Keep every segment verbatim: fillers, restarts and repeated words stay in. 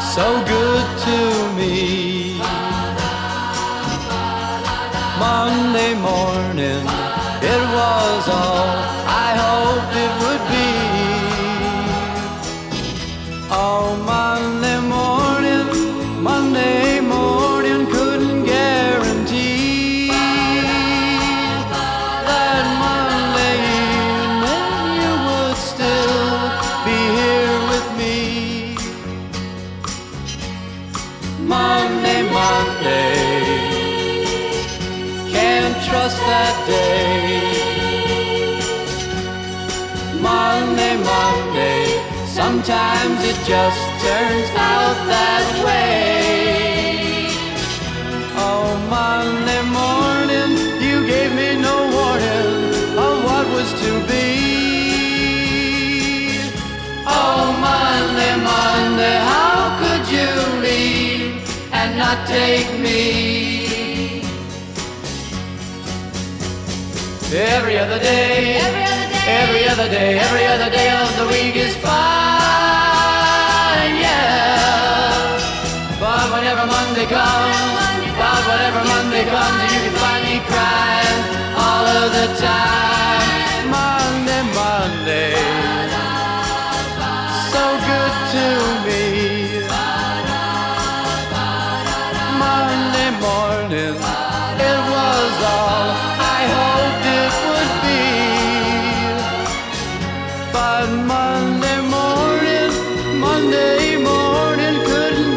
so good to me. Monday morning, it was all I hoped it would be. Oh, Monday morning, Monday morning couldn't guarantee that Monday evening you would still be here with me. Monday, Monday, can't trust that day. Monday, Monday, sometimes it just turns out that way. Oh, Monday morning, you gave me no warning of what was to be. Oh, Monday, Monday, how could you leave and not take me? Every other day, every other day, every other day, every other day of the week is fine, yeah. But whenever Monday comes, but whenever Monday comes, you can find me crying all of the time. Monday, Monday, so good to me. Monday morning, it was all I hoped it would be. But Monday morning, Monday morning couldn't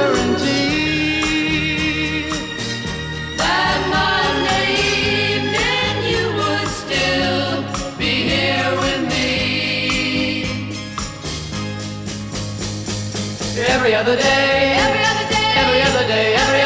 guarantee that Monday evening you would still be here with me. Every other day, every other day, every other day, every